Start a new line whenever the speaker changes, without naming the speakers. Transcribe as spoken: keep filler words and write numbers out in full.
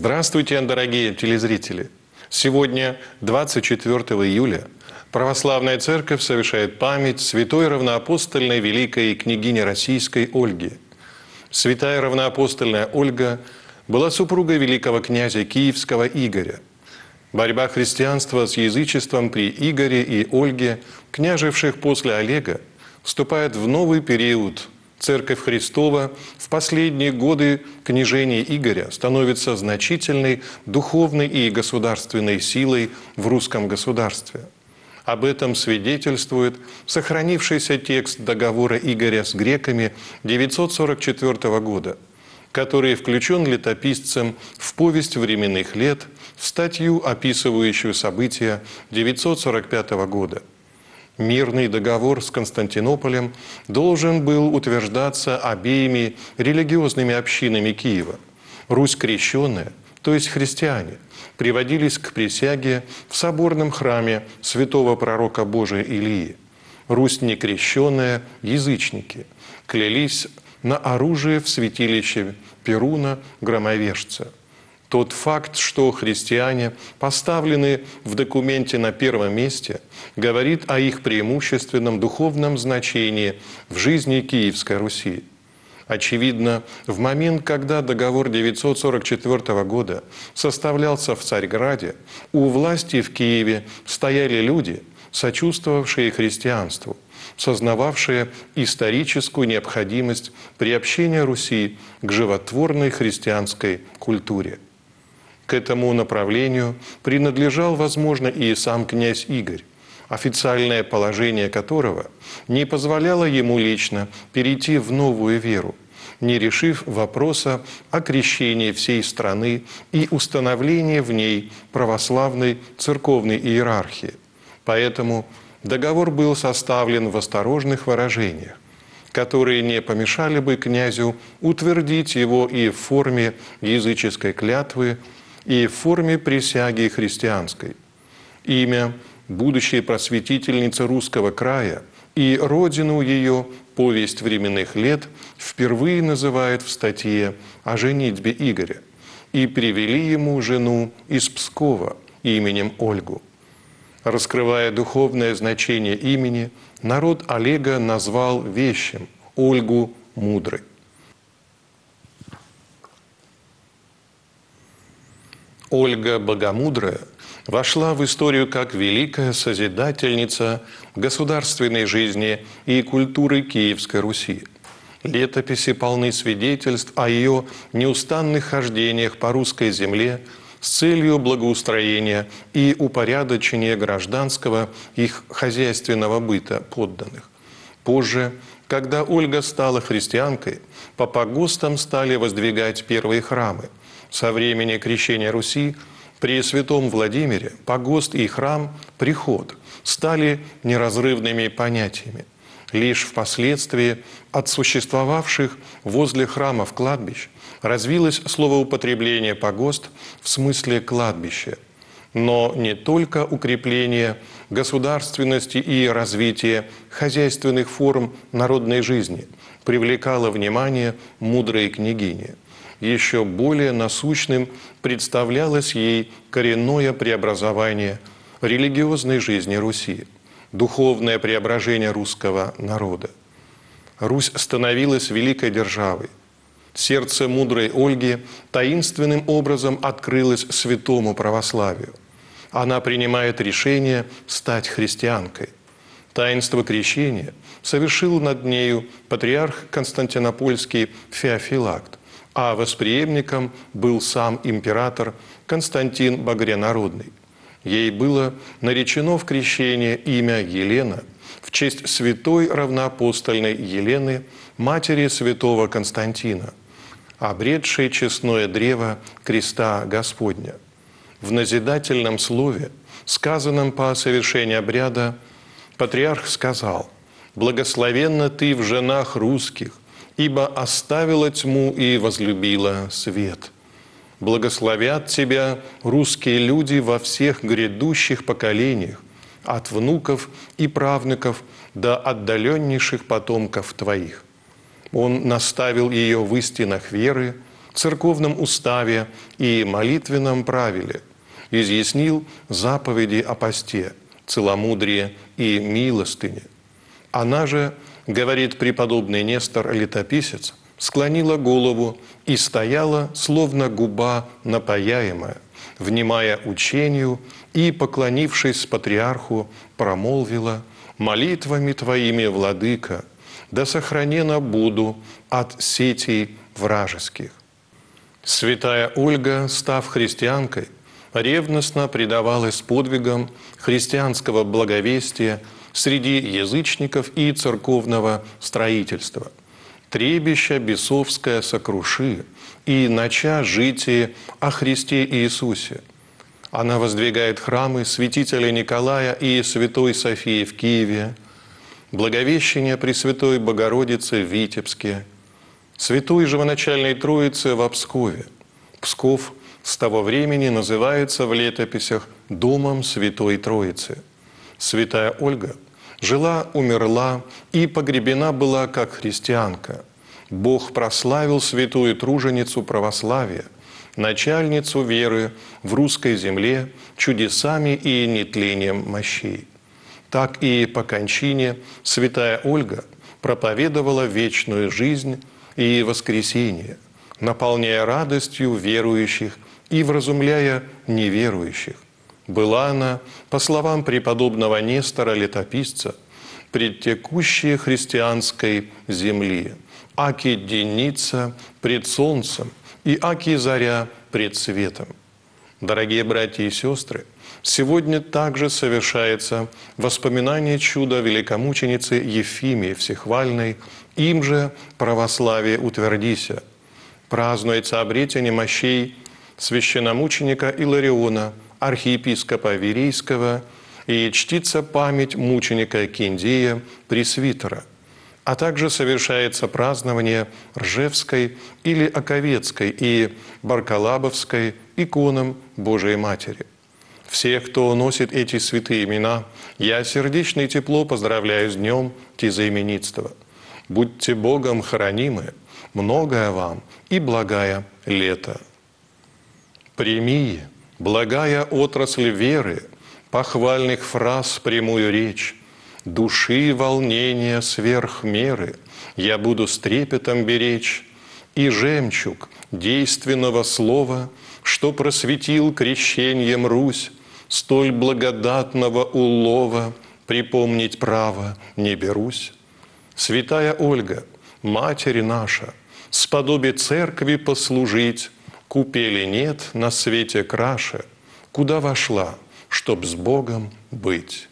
Здравствуйте, дорогие телезрители! Сегодня, двадцать четвёртого июля, Православная Церковь совершает память святой равноапостольной великой княгини российской Ольги. Святая равноапостольная Ольга была супругой великого князя Киевского Игоря. Борьба христианства с язычеством при Игоре и Ольге, княживших после Олега, вступает в новый период. Церковь Христова в последние годы княжения Игоря становится значительной духовной и государственной силой в русском государстве. Об этом свидетельствует сохранившийся текст договора Игоря с греками девятьсот сорок четвёртого года, который включен летописцем в повесть временных лет, в статью, описывающую события девятьсот сорок пятого года. Мирный договор с Константинополем должен был утверждаться обеими религиозными общинами Киева. Русь крещенная, то есть христиане, приводились к присяге в соборном храме святого пророка Божия Илии. Русь некрещенная, язычники, клялись на оружие в святилище Перуна, громовержца. Тот факт, что христиане поставлены в документе на первом месте, говорит о их преимущественном духовном значении в жизни Киевской Руси. Очевидно, в момент, когда договор девятьсот сорок четвёртого года составлялся в Царьграде, у власти в Киеве стояли люди, сочувствовавшие христианству, сознававшие историческую необходимость приобщения Руси к животворной христианской культуре. К этому направлению принадлежал, возможно, и сам князь Игорь, официальное положение которого не позволяло ему лично перейти в новую веру, не решив вопроса о крещении всей страны и установлении в ней православной церковной иерархии. Поэтому договор был составлен в осторожных выражениях, которые не помешали бы князю утвердить его и в форме языческой клятвы, и в форме присяги христианской. Имя будущей просветительницы русского края и родину ее «Повесть временных лет» впервые называют в статье о женитьбе Игоря и привели ему жену из Пскова именем Ольгу. Раскрывая духовное значение имени, народ Олега назвал вещим Ольгу мудрой. Ольга Богомудрая вошла в историю как великая созидательница государственной жизни и культуры Киевской Руси. Летописи полны свидетельств о ее неустанных хождениях по русской земле с целью благоустроения и упорядочения гражданского их хозяйственного быта подданных. Позже, когда Ольга стала христианкой, по погостам стали воздвигать первые храмы. Со времени крещения Руси при святом Владимире погост и храм, приход стали неразрывными понятиями. Лишь впоследствии от существовавших возле храмов кладбищ развилось словоупотребление погост в смысле кладбища. Но не только укрепление государственности и развитие хозяйственных форм народной жизни привлекало внимание мудрой княгини. Еще более насущным представлялось ей коренное преобразование религиозной жизни Руси, духовное преображение русского народа. Русь становилась великой державой. Сердце мудрой Ольги таинственным образом открылось святому православию. Она принимает решение стать христианкой. Таинство крещения совершил над нею патриарх Константинопольский Феофилакт, а восприемником был сам император Константин Багрянародный. Ей было наречено в крещение имя Елена в честь святой равноапостольной Елены, матери святого Константина, обретшей честное древо креста Господня. В назидательном слове, сказанном по совершении обряда, патриарх сказал: «Благословенна ты в женах русских, ибо оставила тьму и возлюбила свет. Благословят тебя русские люди во всех грядущих поколениях, от внуков и правнуков до отдаленнейших потомков твоих». Он наставил ее в истинах веры, церковном уставе и молитвенном правиле, изъяснил заповеди о посте, целомудрие и милостыне. Она же, говорит преподобный Нестор Летописец, склонила голову и стояла, словно губа напояемая, внимая учению и, поклонившись патриарху, промолвила: «Молитвами Твоими, Владыка, да сохранена буду от сетей вражеских». Святая Ольга, став христианкой, ревностно предавалась подвигам христианского благовестия среди язычников и церковного строительства. Требища бесовское сокруши и нача житие о Христе Иисусе. Она воздвигает храмы святителя Николая и святой Софии в Киеве, Благовещение Пресвятой Богородицы в Витебске, Святой Живоначальной Троицы в Пскове. Псков с того времени называется в летописях Домом Святой Троицы. Святая Ольга жила, умерла и погребена была как христианка. Бог прославил святую труженицу православия, начальницу веры в русской земле чудесами и нетлением мощей. Так и по кончине святая Ольга проповедовала вечную жизнь и воскресение, наполняя радостью верующих и вразумляя неверующих. Была она, по словам преподобного Нестора Летописца, пред текущей христианской земли, аки деница пред солнцем и аки заря пред светом. Дорогие братья и сестры, сегодня также совершается воспоминание чуда великомученицы Ефимии Всехвальной, им же православие утвердися. Празднуется обретение мощей священномученика Илариона, архиепископа Верейского, и чтится память мученика Киндия Пресвитера, а также совершается празднование Ржевской или Оковецкой и Баркалабовской иконам Божией Матери. Всех, кто носит эти святые имена, я сердечно и тепло поздравляю с днем тезаименитства. Будьте Богом хранимы, многое вам и благая лето. Прими, благая отрасль веры, похвальных фраз прямую речь, души волнения сверх меры я буду с трепетом беречь, и жемчуг действенного слова, что просветил крещением Русь, столь благодатного улова припомнить право не берусь. Святая Ольга, Матерь наша, сподобе церкви послужить, купели нет на свете краше, куда вошла, чтоб с Богом быть.